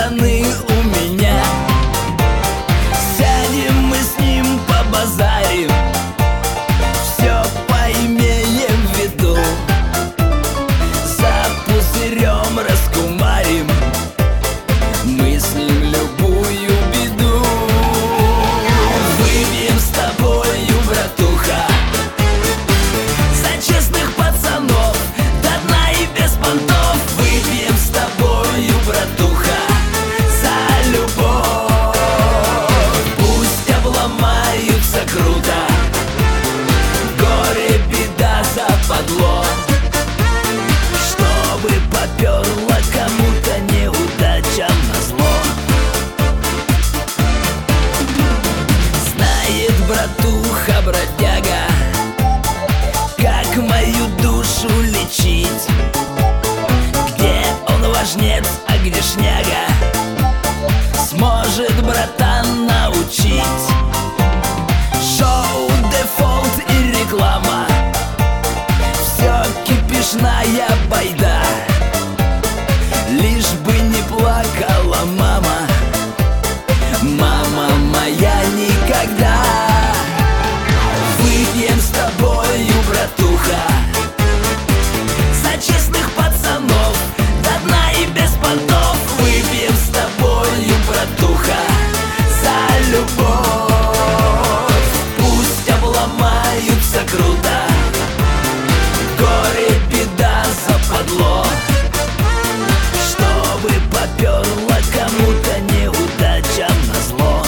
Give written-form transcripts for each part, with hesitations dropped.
пацаны у меня. Сядем мы с ним побазарим, все поимеем в виду. За пузырем раскумарим, мыслим любую беду. Выпьем с тобою, братуха, за честных пацанов, до дна и без понтов. Выпьем с тобою, братуха, за любовь. Пусть обломаются круто, горе, беда, западло, чтобы поперло кому-то неудачам назло. Знает братуха, бродяга, как мою душу лечить, где он важнец, а где шняга, сможет братан научить. Шоу, дефолт и реклама, все кипишная байда, лишь бы не плакала мама, мама моя никогда. Выпьем с тобою, братуха, за честных пацанов, до дна и без понтов. Выпьем с тобою, братуха, за любовь. Пусть обломаются круто, горе, беда, западло, чтобы поперло кому-то неудачам назло.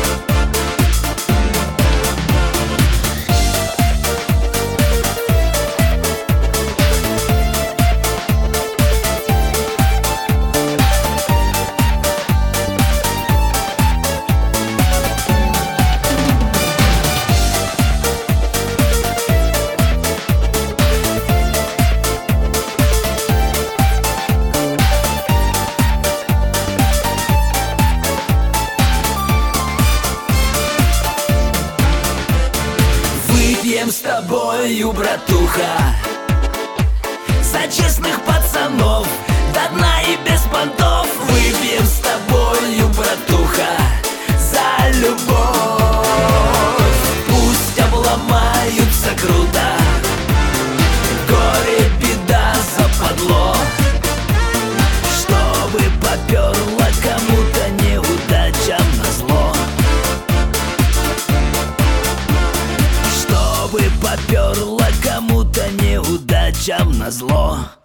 Выпьем с тобою, братуха, за честных пацанов, до дна и без понтов. Выпьем с тобою, братуха, за любовь. Пусть обломаются круто, горе, беда, западло, чтобы поперло кому-то неудачам назло, чтобы поперло кому-то неудачам назло.